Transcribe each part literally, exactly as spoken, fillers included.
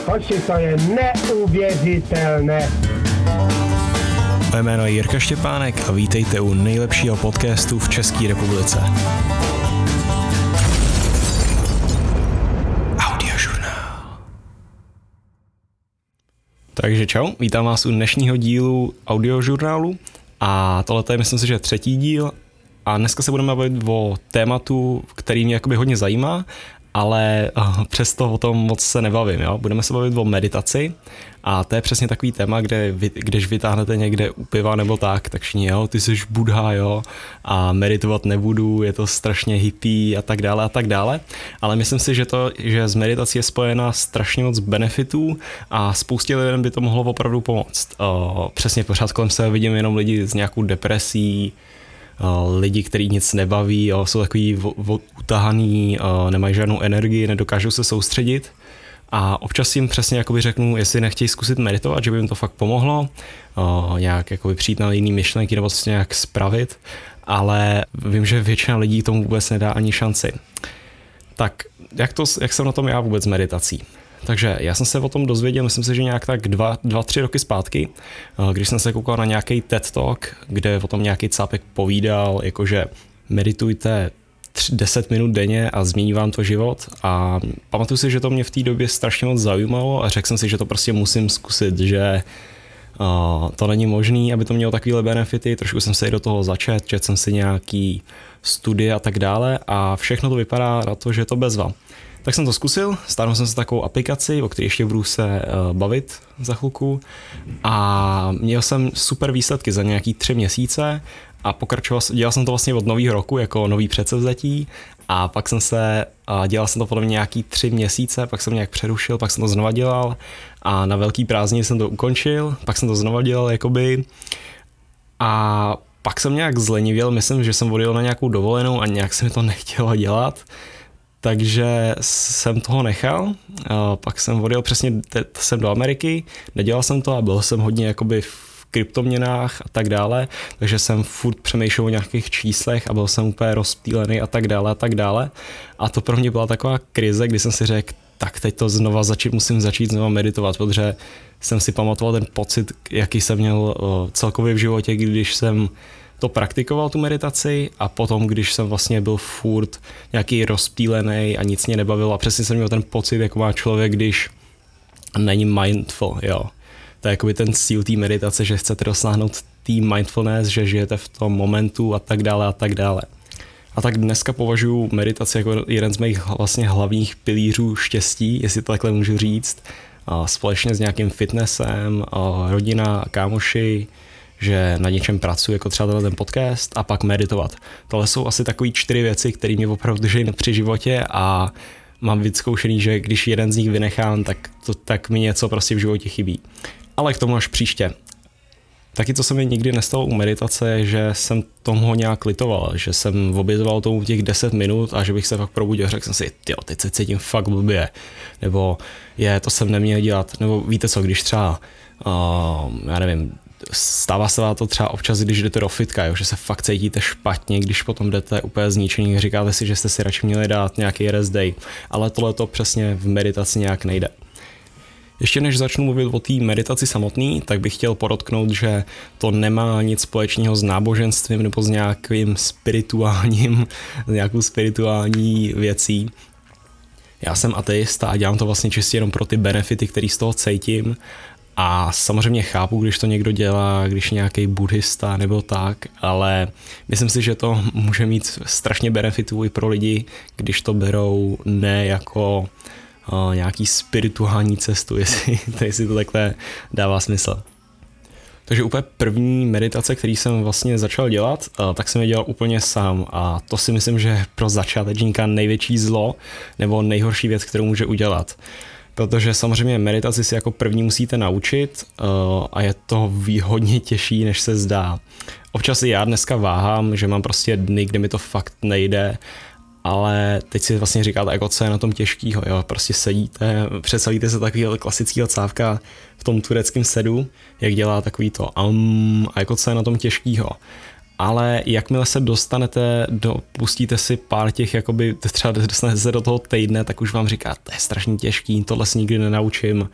Hoši, to je neuvěřitelné. Moje jméno je Jirka Štěpánek a vítejte u nejlepšího podcastu v České republice. Audiožurnál. Takže čau, vítám vás u dnešního dílu audiožurnálu a tohle je, myslím si, že třetí díl a dneska se budeme bavit o tématu, který mě jakoby hodně zajímá, ale přesto o tom moc se nebavím. Jo? Budeme se bavit o meditaci a to je přesně takový téma, kde vy, když vytáhnete někde u piva nebo tak, tak všichni, jo, ty jsi Buddha, jo, a meditovat nebudu, je to strašně hippie a tak dále a tak dále, ale myslím si, že to, že z meditací je spojena strašně moc benefitů a spoustě lidem by to mohlo opravdu pomoct. O, přesně pořád kolem sebe vidím jenom lidi s nějakou depresí, lidi, kteří nic nebaví, jo, jsou takový utahaný, nemají žádnou energii, nedokážou se soustředit a občas jim přesně jakoby řeknu, jestli nechtějí zkusit meditovat, že by jim to fakt pomohlo, nějak jakoby přijít na jiný myšlenky nebo se nějak spravit, ale vím, že většina lidí tomu vůbec nedá ani šanci. Tak jak, to, jak jsem na tom já vůbec s meditací? Takže já jsem se o tom dozvěděl, myslím si, že nějak tak dva, dva, tři roky zpátky, když jsem se koukal na nějaký TED Talk, kde o tom nějaký cápek povídal, jakože meditujte deset minut denně a změní vám to život a pamatuju si, že to mě v té době strašně moc zajímalo a řekl jsem si, že to prostě musím zkusit, že uh, to není možný, aby to mělo takovýhle benefity, trošku jsem se i do toho začet, četl jsem si nějaký studie a tak dále a všechno to vypadá na to, že je to bezva. Tak jsem to zkusil, stáhnul jsem si takovou aplikaci, o které ještě budu se uh, bavit za chvilku a měl jsem super výsledky za nějaký tři měsíce a pokračoval, dělal jsem to vlastně od nového roku jako nový předsevzetí a pak jsem se, uh, dělal jsem to podle mě nějaký tři měsíce, pak jsem nějak přerušil, pak jsem to znova dělal a na velký prázdniny jsem to ukončil, pak jsem to znova dělal jakoby a pak jsem nějak zlenivěl, myslím, že jsem odjel na nějakou dovolenou a nějak se mi to nechtělo dělat. Takže jsem toho nechal, pak jsem odjel přesně jsem do Ameriky, nedělal jsem to a byl jsem hodně jakoby v kryptoměnách a tak dále, takže jsem furt přemýšlel o nějakých číslech a byl jsem úplně rozptýlený a tak dále a tak dále. A to pro mě byla taková krize, kdy jsem si řekl, tak teď to znova začít, musím začít znova meditovat, protože jsem si pamatoval ten pocit, jaký jsem měl celkově v životě, když jsem to praktikoval, tu meditaci a potom, když jsem vlastně byl furt nějaký rozptýlený a nic mě nebavilo a přesně jsem měl ten pocit, jako má člověk, když není mindful, jo. To je jakoby ten cíl té meditace, že chcete dosáhnout té mindfulness, že žijete v tom momentu a tak dále a tak dále. A tak dneska považuji meditaci jako jeden z mých vlastně hlavních pilířů štěstí, jestli to takhle můžu říct, a společně s nějakým fitnessem, a rodina, kámoši, že na něčem pracuji, jako třeba ten podcast a pak meditovat. Tohle jsou asi takový čtyři věci, které mě opravdu drží při životě a mám vyzkoušený, že když jeden z nich vynechám, tak, to, tak mi něco prostě v životě chybí. Ale k tomu až příště. Taky co se mi nikdy nestalo u meditace je, že jsem tomu nějak litoval, že jsem obětoval tomu těch deset minut a že bych se fakt probudil a řekl jsem si, tyjo, teď se cítím fakt blbě, nebo je, to jsem neměl dělat, nebo víte co, když třeba, uh, já nevím, stává se to třeba občas, když jdete do fitka, jo, že se fakt cítíte špatně, když potom jdete úplně zničený, říkáte si, že jste si radši měli dát nějaký rest day, ale tohle to přesně v meditaci nějak nejde. Ještě než začnu mluvit o té meditaci samotný, tak bych chtěl podotknout, že to nemá nic společného s náboženstvím nebo s nějakým spirituálním, s nějakou spirituální věcí. Já jsem ateista a dělám to vlastně čistě jenom pro ty benefity, které z toho cítím. A samozřejmě chápu, když to někdo dělá, když nějaký buddhista nebo tak, ale myslím si, že to může mít strašně benefitů i pro lidi, když to berou ne jako uh, nějaký spirituální cestu, jestli, jestli to takhle dává smysl. Takže úplně první meditace, který jsem vlastně začal dělat, uh, tak jsem je dělal úplně sám a to si myslím, že je pro začátečníka největší zlo nebo nejhorší věc, kterou může udělat. Protože samozřejmě meditaci si jako první musíte naučit uh, a je to hodně těžší, než se zdá. Občas i já dneska váhám, že mám prostě dny, kde mi to fakt nejde, ale teď si vlastně říkáte, jako co je na tom těžkýho, jo? Prostě sedíte, představíte se takovýho klasického cávka v tom tureckém sedu, jak dělá takový to um, a jako co je na tom těžkýho. ale jakmile se dostanete, do, pustíte si pár těch, jakoby třeba dostanete se do toho týdne, tak už vám říká, to je strašně těžký, tohle se nikdy nenaučím,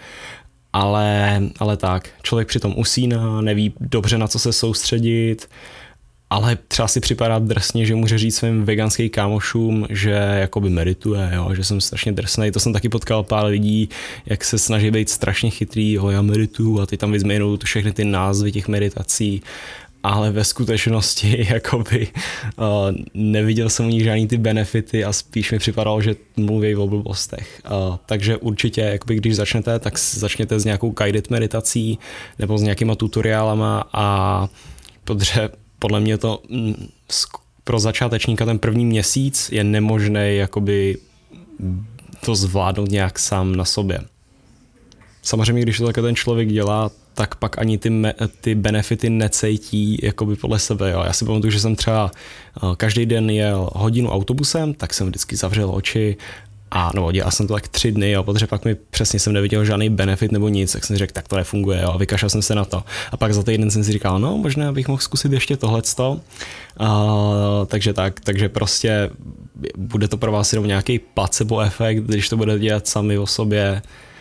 ale, ale tak, člověk přitom usíná, neví dobře na co se soustředit, ale třeba si připadá drsně, že může říct svým veganským kámošům, že jakoby medituje, jo, že jsem strašně drsnej. To jsem taky potkal pár lidí, jak se snaží být strašně chytrý, jo, já medituju a ty tam vyzměnou všechny ty názvy těch meditací, ale ve skutečnosti jakoby uh, neviděl jsem u nich žádný ty benefity a spíš mi připadalo, že mluví o blbostech. Uh, takže určitě, jakoby, když začnete, tak začněte s nějakou guided meditací nebo s nějakýma tutoriálama a podře podle mě to pro začátečníka ten první měsíc je nemožné jakoby to zvládnout nějak sám na sobě. Samozřejmě, když to takhle ten člověk dělá, tak pak ani ty, me, ty benefity necítí jakoby podle sebe. Jo. Já si pamatuju, že jsem třeba každý den jel hodinu autobusem, tak jsem vždycky zavřel oči a no, dělal jsem to tak tři dny, jo, protože pak mi přesně jsem neviděl žádný benefit nebo nic, tak jsem si řekl, tak to nefunguje, jo, vykašlal jsem se na to. A pak za týden jsem si říkal, no, možná bych mohl zkusit ještě tohleto. Uh, takže tak, takže prostě bude to pro vás jenom nějaký placebo efekt, když to budete dělat sami o sobě.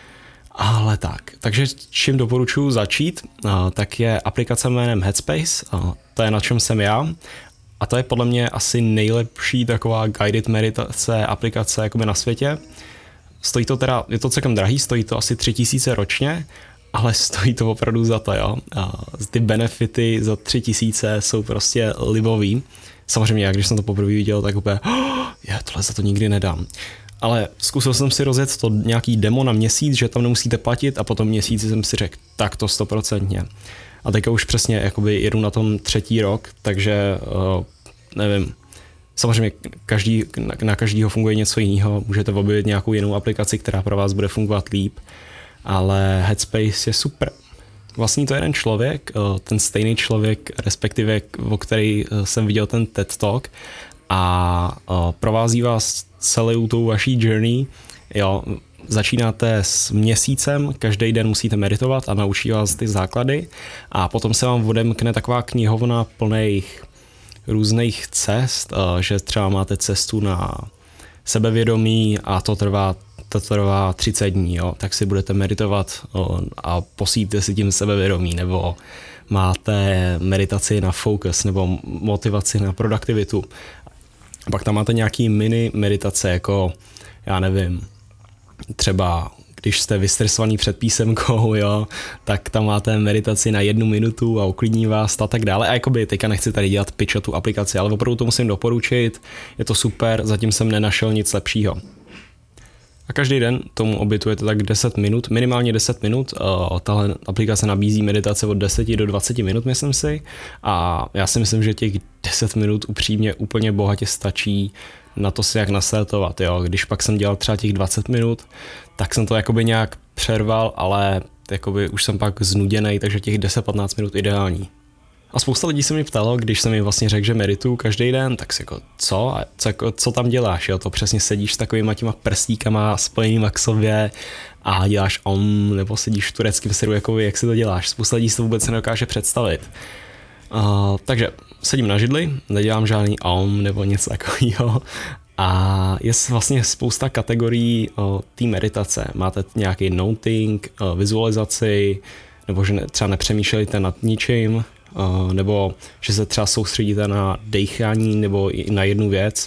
Ale tak, takže čím doporučuji začít, uh, tak je aplikace jménem Headspace, uh, to je na čem jsem já. A to je podle mě asi nejlepší taková guided meditace aplikace jakoby na světě. Stojí to teda, je to celkem drahý, stojí to asi tři tisíce ročně, ale stojí to opravdu za to, jo. A ty benefity za tři tisíce jsou prostě libový. Samozřejmě já, když jsem to poprvé viděl, tak úplně, oh, já tohle za to nikdy nedám. Ale zkusil jsem si rozjet to nějaký demo na měsíc, že tam nemusíte platit a potom měsíci jsem si řekl, tak to stoprocentně. A teďka už přesně jakoby jedu na tom třetí rok, takže uh, nevím, samozřejmě každý, na, na každýho funguje něco jiného, můžete objevit nějakou jinou aplikaci, která pro vás bude fungovat líp, ale Headspace je super. Vlastně to je jeden člověk, uh, ten stejný člověk, respektive o který jsem viděl ten TED Talk a uh, provází vás celou tou vaší journey, jo. Začínáte s měsícem, každý den musíte meditovat a naučí vás ty základy a potom se vám odemkne taková knihovna plných různých cest, že třeba máte cestu na sebevědomí a to trvá, to trvá třicet dní, jo, tak si budete meditovat a posíjíte si tím sebevědomí, nebo máte meditaci na focus nebo motivaci na produktivitu. Pak tam máte nějaký mini meditace, jako já nevím, třeba když jste vystresovaný před písemkou, jo, tak tam máte meditaci na jednu minutu a uklidní vás a tak dále. A jakoby teďka nechci tady dělat pitch o tu aplikaci, ale opravdu to musím doporučit, je to super, zatím jsem nenašel nic lepšího. A každý den tomu obětujete tak deset minut, minimálně deset minut. Tahle aplikace nabízí meditace od deset do dvaceti minut, myslím si. A já si myslím, že těch deset minut upřímně úplně bohatě stačí na to si jak nastartovat. Jo. Když pak jsem dělal třeba těch dvacet minut, tak jsem to jakoby nějak přerval, ale jakoby už jsem pak znuděnej, takže těch deset patnáct minut ideální. A spousta lidí se mi ptalo, když jsem jim vlastně řekl, že medituju každý den, tak si jako co? A co, jako, co tam děláš? Jo? To přesně sedíš s takovýma těma prstíkama spojenýma k sobě a děláš om, nebo sedíš v tureckém seru, jako jak si to děláš. Spousta lidí si to vůbec nedokáže představit. Uh, takže sedím na židli, nedělám žádný om nebo něco takového. A je vlastně spousta kategorií uh, té meditace. Máte nějaký noting, uh, vizualizaci, nebo že ne, třeba nepřemýšlíte nad ničím, Uh, nebo že se třeba soustředíte na dechání nebo i na jednu věc.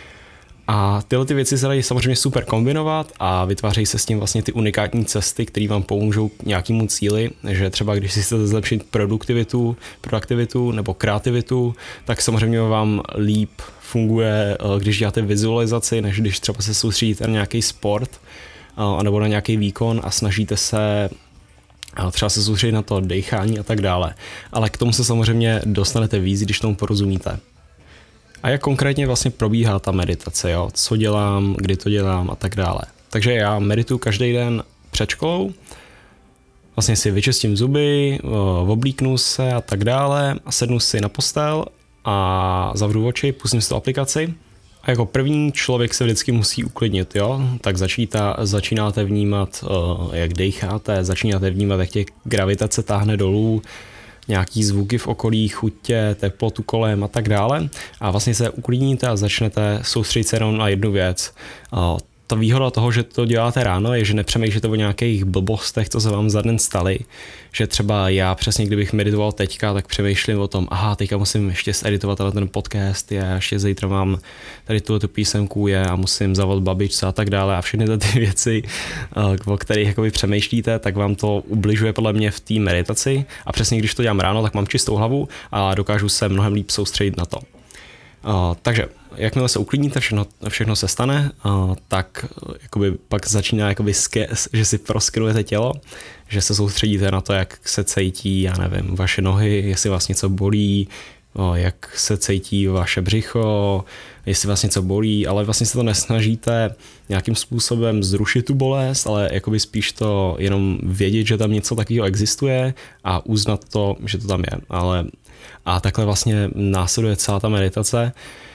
A tyhle ty věci se dají samozřejmě super kombinovat a vytvářejí se s tím vlastně ty unikátní cesty, které vám pomůžou k nějakému cíli, že třeba když si chcete zlepšit produktivitu, produktivitu nebo kreativitu, tak samozřejmě vám líp funguje, když děláte vizualizaci, než když třeba se soustředíte na nějaký sport uh, nebo na nějaký výkon a snažíte se a třeba se soustředit na to dechání a tak dále. Ale k tomu se samozřejmě dostanete víc, když tomu porozumíte. A jak konkrétně vlastně probíhá ta meditace, jo? Co dělám, kdy to dělám a tak dále. Takže já medituju každý den před školou, vlastně si vyčistím zuby, oblíknu se a tak dále a sednu si na postel a zavřu oči, pustím si tu aplikaci. A jako první člověk se vždycky musí uklidnit, jo? Tak začíta, začínáte vnímat, uh, jak decháte, začínáte vnímat, jak tě gravitace táhne dolů, nějaký zvuky v okolí, chutě, teplotu kolem a tak dále a vlastně se uklidníte a začnete soustředit se jenom na jednu věc. Ta výhoda toho, že to děláte ráno, je, že nepřemýšlíte o nějakých blbostech, co se vám za den staly. Že třeba já přesně, kdybych meditoval teďka, tak přemýšlím o tom, aha, teďka musím ještě zeditovat ten podcast, je, ještě zítra mám tady tu písemku je a musím zavolat babičce a tak dále a všechny ty věci, o kterých jakoby přemýšlíte, tak vám to ubližuje podle mě v té meditaci a přesně když to dělám ráno, tak mám čistou hlavu a dokážu se mnohem líp soustředit na to. Uh, takže jakmile se uklidníte, všechno, všechno se stane, uh, tak jakoby pak začíná, jakoby ske, že si proskenujete tělo, že se soustředíte na to, jak se cítí, já nevím, vaše nohy, jestli vás něco bolí, uh, jak se cítí vaše břicho, jestli vás něco bolí, ale vlastně se to nesnažíte nějakým způsobem zrušit tu bolest, ale jakoby spíš to jenom vědět, že tam něco takového existuje a uznat to, že to tam je, ale a takhle vlastně následuje celá ta meditace.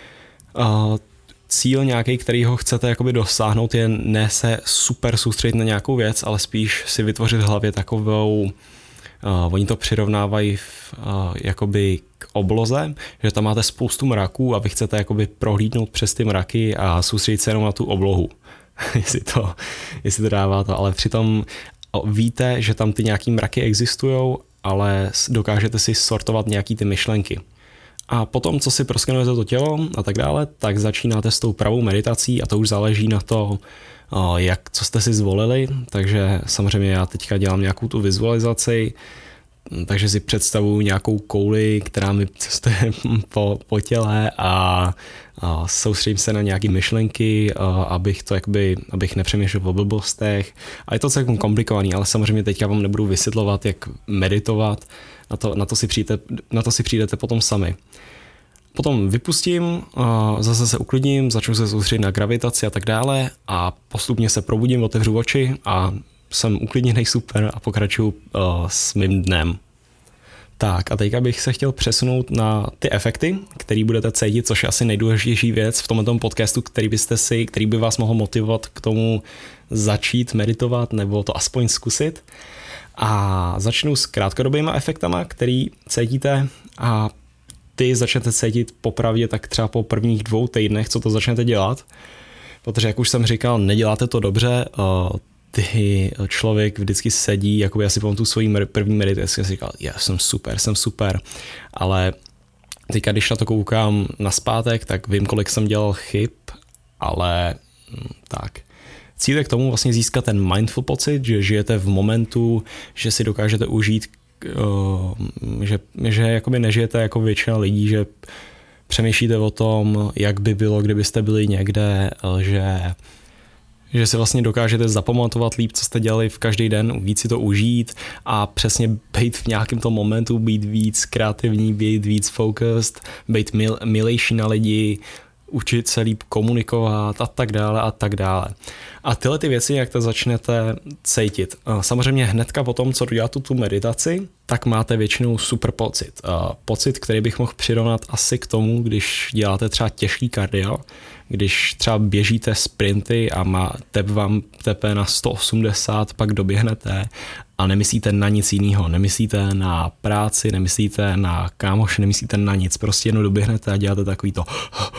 Uh, cíl nějaký, který ho chcete jakoby dosáhnout, je ne se super soustředit na nějakou věc, ale spíš si vytvořit v hlavě takovou, uh, oni to přirovnávají v, uh, jakoby k obloze, že tam máte spoustu mraků a vy chcete jakoby prohlídnout přes ty mraky a soustředit se jenom na tu oblohu. jestli, to, jestli to dává to, ale přitom víte, že tam ty nějaký mraky existujou, ale dokážete si sortovat nějaký ty myšlenky. A potom, co si proskenujete to tělo a tak dále, tak začínáte s tou pravou meditací a to už záleží na to, jak, co jste si zvolili. Takže samozřejmě já teďka dělám nějakou tu vizualizaci, takže si představuji nějakou kouli, která mi cestuje po, po těle a, a soustředím se na nějaké myšlenky, a, abych to jakoby, abych nepřemýšlel o blbostech. A je to celkem komplikovaný, ale samozřejmě teďka vám nebudu vysvětlovat, jak meditovat, na to, na to, si, přijdete, na to si přijdete potom sami. Potom vypustím, zase se uklidním, začnu se soustředit na gravitaci a tak dále a postupně se probudím, otevřu oči a jsem uklidněný, super a pokračuju uh, s mým dnem. Tak a teďka bych se chtěl přesunout na ty efekty, který budete cítit, což je asi nejdůležitější věc v tomto podcastu, který byste si, který by vás mohl motivovat k tomu začít meditovat nebo to aspoň zkusit. A začnu s krátkodobýma efektama, který cítíte a ty začnete cítit popravdě tak třeba po prvních dvou týdnech, co to začnete dělat. Protože jak už jsem říkal, neděláte to dobře, uh, ty člověk vždycky sedí, jako já si pamatuju svojí první meditaci a si říkal, já jsem super, jsem super, ale teďka, když na to koukám nazpátek, tak vím, kolik jsem dělal chyb, ale tak. Cíl je k tomu vlastně získat ten mindful pocit, že žijete v momentu, že si dokážete užít, že, že jakoby nežijete jako většina lidí, že přemýšlíte o tom, jak by bylo, kdybyste byli někde, že že si vlastně dokážete zapamatovat líp, co jste dělali v každý den, víc si to užít a přesně být v nějakém tom momentu, být víc kreativní, být víc focused, být mil, milejší na lidi, učit se líp komunikovat a tak dále a tak dále. A tyhle ty věci, jak to začnete cítit. Samozřejmě hnedka po tom, co děláte tu meditaci, tak máte většinou super pocit. Pocit, který bych mohl přirovnat asi k tomu, když děláte třeba těžký kardio, když třeba běžíte sprinty a má tep vám tepe na sto osmdesát, pak doběhnete a nemyslíte na nic jiného. Nemyslíte na práci, nemyslíte na kámoše, nemyslíte na nic. Prostě jenom doběhnete a děláte takový to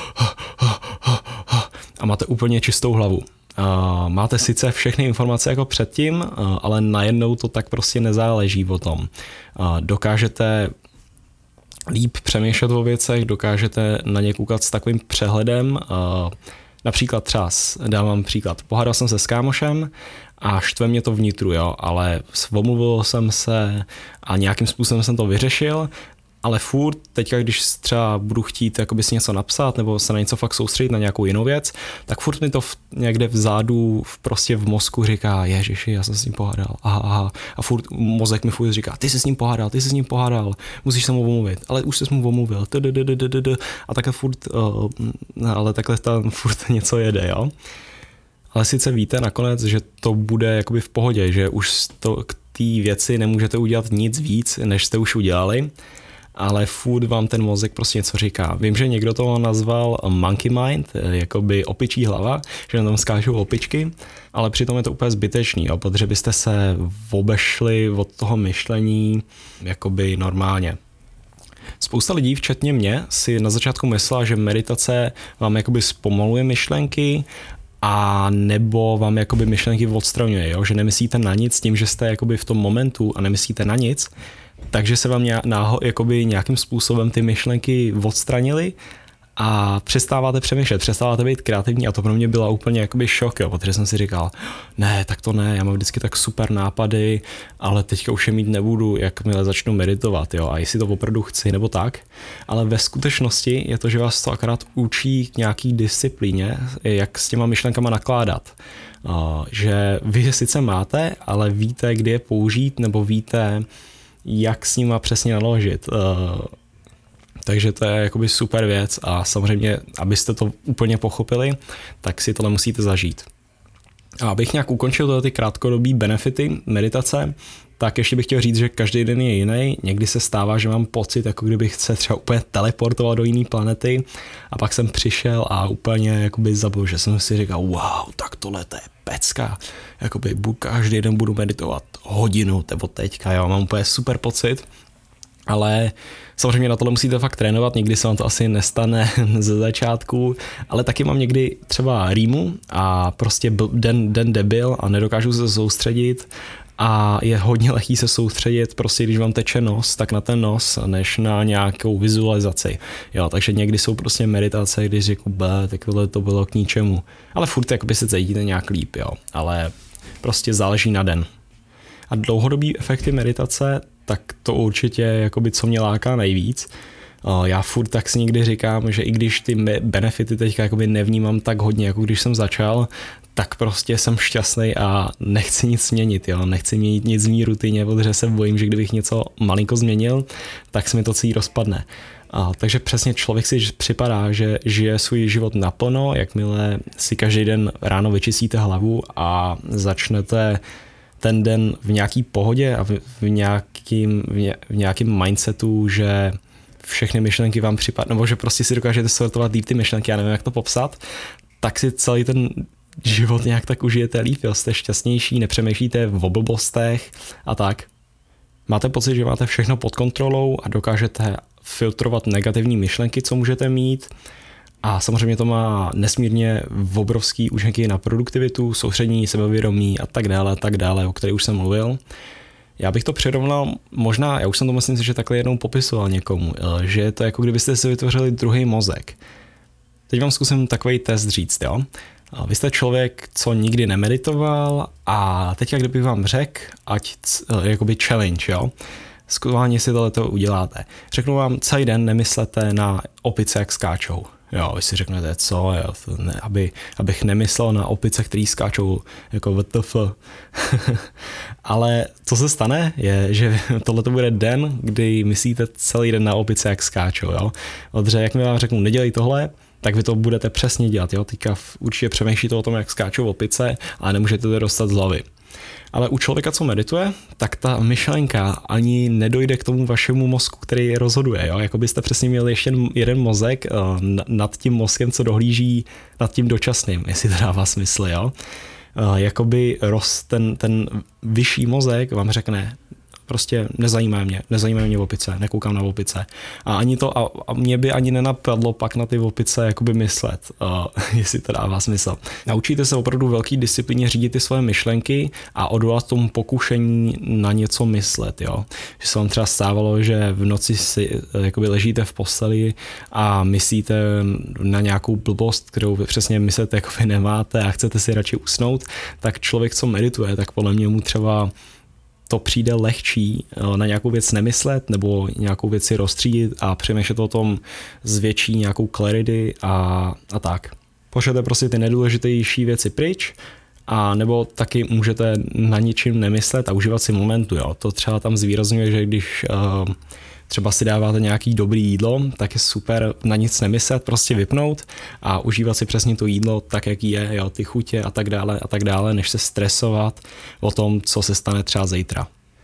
a máte úplně čistou hlavu. Uh, máte sice všechny informace jako předtím, uh, ale najednou to tak prostě nezáleží o tom. Uh, dokážete líp přemýšlet o věcech, dokážete na ně koukat s takovým přehledem. Uh, například třeba, dávám příklad, pohádal jsem se s kámošem a štve mě to vnitru, jo, ale omluvil jsem se a nějakým způsobem jsem to vyřešil, ale furt teďka, když třeba budu chtít jakoby si něco napsat nebo se na něco fakt soustředit na nějakou jinou věc, tak furt mi to v, někde vzadu v, prostě v mozku říká, ježiši, já jsem s ním pohádal, aha, aha. A furt mozek mi furt říká, ty jsi s ním pohádal, ty jsi s ním pohádal, musíš se mu omluvit, ale už jsi mu omluvil, a takhle furt, ale takhle tam furt něco jede, jo. Ale sice víte nakonec, že to bude jakoby v pohodě, že už to, k té věci nemůžete udělat nic víc, než jste už udělali, ale furt vám ten mozek prostě něco říká. Vím, že někdo to nazval monkey mind, jakoby opičí hlava, že tam skáčou opičky, ale přitom je to úplně zbytečný, jo, protože byste se obešli od toho myšlení jakoby normálně. Spousta lidí, včetně mě, si na začátku myslela, že meditace vám jakoby zpomaluje myšlenky a nebo vám jakoby myšlenky odstraňuje, jo? Že nemyslíte na nic tím, že jste jakoby v tom momentu a nemyslíte na nic, takže se vám nějak, jakoby nějakým způsobem ty myšlenky odstranily a přestáváte přemýšlet, přestáváte být kreativní a to pro mě byla úplně jakoby šok, jo? Protože jsem si říkal, ne, tak to ne, já mám vždycky tak super nápady, ale teďka už je mít nebudu, jakmile začnu meditovat, jo? A jestli to opravdu chci nebo tak, ale ve skutečnosti je to, že vás to akorát učí k nějaký disciplíně, jak s těma myšlenkama nakládat. Uh, že vy je sice máte, ale víte, kdy je použít, nebo víte, jak s nima přesně naložit. Uh, Takže to je jakoby super věc a samozřejmě, abyste to úplně pochopili, tak si tohle musíte zažít. A abych nějak ukončil tohle ty krátkodobý benefity meditace, tak ještě bych chtěl říct, že každý den je jiný. Někdy se stává, že mám pocit, jako kdybych se třeba úplně teleportoval do jiné planety a pak jsem přišel a úplně jakoby zabil, že jsem si říkal, wow, tak tohle to je pecka. Jakoby každý den budu meditovat hodinu, nebo teďka, jo, mám úplně super pocit. Ale samozřejmě na tohle musíte fakt trénovat, někdy se vám to asi nestane ze začátku, ale taky mám někdy třeba rýmu a prostě den, den debil a nedokážu se soustředit a je hodně lehký se soustředit, prostě když vám teče nos, tak na ten nos, než na nějakou vizualizaci. Jo, takže někdy jsou prostě meditace, když řeknu, b, tak tohle to bylo k ničemu, ale furt jakoby se cítíte nějak líp, jo, ale prostě záleží na den. A dlouhodobý efekty meditace, tak to určitě jakoby co mě láká nejvíc. Já furt tak si někdy říkám, že i když ty benefity teďka jakoby nevnímám tak hodně, jako když jsem začal, tak prostě jsem šťastný a nechci nic změnit, jo? Nechci měnit nic v mý rutině, protože se bojím, že kdybych něco malinko změnil, tak se mi to celý rozpadne. A, takže přesně člověk si připadá, že žije svůj život naplno, jakmile si každý den ráno vyčistíte hlavu a začnete ten den v nějaký pohodě a v, v, nějakým, v nějakým mindsetu, že všechny myšlenky vám připadnou, nebo že prostě si dokážete sortovat líp ty myšlenky, já nevím, jak to popsat, tak si celý ten život nějak tak užijete líp, jo? Jste šťastnější, nepřemýšlíte v blbostech a tak. Máte pocit, že máte všechno pod kontrolou a dokážete filtrovat negativní myšlenky, co můžete mít. A samozřejmě to má nesmírně obrovský účinky na produktivitu, soustředění, sebevědomí a tak dále, a tak dále, o kterých už jsem mluvil. Já bych to přirovnal, možná, já už jsem to myslím si, že takhle jednou popisoval někomu, že je to jako kdybyste si vytvořili druhý mozek. Teď vám zkusím takový test říct, jo. Vy jste člověk, co nikdy nemeditoval a teď, kdybych vám řekl, ať jakoby challenge, jo. Skutečně si tohleto uděláte. Řeknu vám, celý den nemyslete na opice, jak skáčou. Jo, vy si řeknete, co, jo, to ne, aby, abych nemyslel na opice, který skáčou jako W T F. Ale co se stane, je, že tohle bude den, kdy myslíte celý den na opice, jak skáčou. Jo? Protože jak mi vám řeknu, nedělej tohle, tak vy to budete přesně dělat. Jo? Teďka určitě přemýšlíte o tom, jak skáčou opice, ale nemůžete to dostat z hlavy. Ale u člověka, co medituje, tak ta myšlenka ani nedojde k tomu vašemu mozku, který rozhoduje. Jo? Jako byste přesně měli ještě jeden mozek uh, nad tím mozkem, co dohlíží nad tím dočasným, jestli to dává smysl. Jo? Uh, jakoby roz, ten, ten vyšší mozek vám řekne, prostě nezajímá mě, nezajímá mě opice, nekoukám na opice. A ani to, a, a mě by ani nenapadlo pak na ty opice jakoby myslet, uh, jestli to dává smysl. Naučíte se opravdu velký disciplíně řídit ty svoje myšlenky a odolat tomu pokušení na něco myslet, jo. Že se vám třeba stávalo, že v noci si jakoby ležíte v posteli a myslíte na nějakou blbost, kterou vy přesně myslet jakoby nemáte a chcete si radši usnout, tak člověk, co medituje, tak podle mě mu třeba to přijde lehčí na nějakou věc nemyslet nebo nějakou věc si rozstřídit a přemýšlet o tom s větší nějakou clarity a, a tak. Pošlete prostě ty nejdůležitější věci pryč a nebo taky můžete na ničím nemyslet a užívat si momentu. Jo. To třeba tam zvýrazňuje, že když uh, třeba si dáváte nějaký dobrý jídlo, tak je super na nic nemyslet, prostě vypnout a užívat si přesně to jídlo tak, jak je, jo, ty chutě a tak dále a tak dále, než se stresovat o tom, co se stane třeba zítra.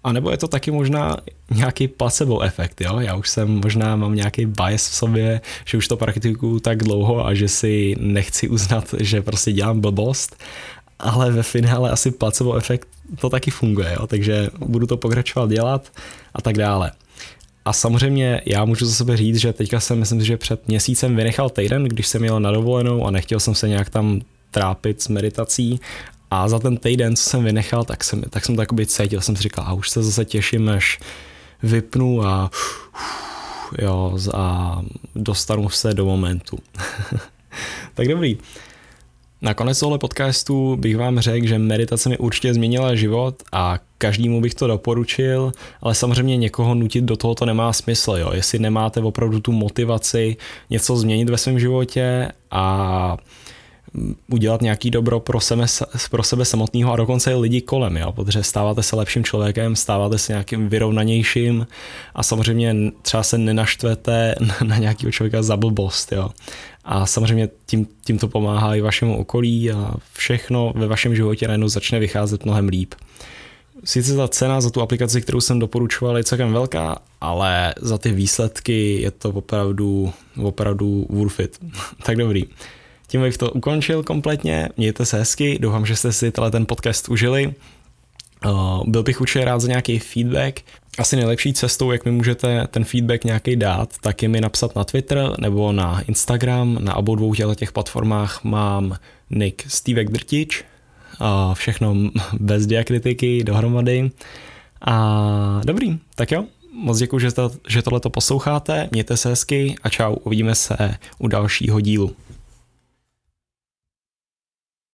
A nebo je to taky možná nějaký placebo efekt, jo? Já už jsem možná mám nějaký bias v sobě, že už to praktikuju tak dlouho a že si nechci uznat, že prostě dělám blbost, ale ve finále asi placebo efekt to taky funguje, jo? Takže budu to pokračovat dělat a tak dále. A samozřejmě já můžu za sebe říct, že teďka jsem, myslím si, že před měsícem vynechal týden, když jsem jel na dovolenou a nechtěl jsem se nějak tam trápit s meditací. A za ten týden, co jsem vynechal, tak jsem, tak jsem to jakoby cítil, jsem si říkal, a už se zase těším, až vypnu a, jo, a dostanu se do momentu. Tak dobrý. Nakonec tohle podcastu bych vám řekl, že meditace mi určitě změnila život a každému bych to doporučil, ale samozřejmě někoho nutit do toho to nemá smysl. Jo? Jestli nemáte opravdu tu motivaci něco změnit ve svém životě a udělat nějaký dobro pro sebe, pro sebe samotného a dokonce i lidi kolem, jo? Protože stáváte se lepším člověkem, stáváte se nějakým vyrovnanějším a samozřejmě třeba se nenaštvete na nějakého člověka za blbost. Jo? A samozřejmě tím, tím to pomáhá i vašemu okolí a všechno ve vašem životě najednou začne vycházet mnohem líp. Sice ta cena za tu aplikaci, kterou jsem doporučoval, je celkem velká, ale za ty výsledky je to opravdu, opravdu worth it. Tak dobrý. Tím bych to ukončil kompletně, mějte se hezky, doufám, že jste si tenhle ten podcast užili. Uh, byl bych určitě rád za nějaký feedback. Asi nejlepší cestou, jak mi můžete ten feedback nějaký dát, tak je mi napsat na Twitter nebo na Instagram. Na obou dvou těch platformách mám nick Stevek Drtič. Uh, všechno bez diakritiky dohromady. A dobrý, tak jo. Moc děkuji, že, to, že tohleto posloucháte, mějte se hezky a čau, uvidíme se u dalšího dílu.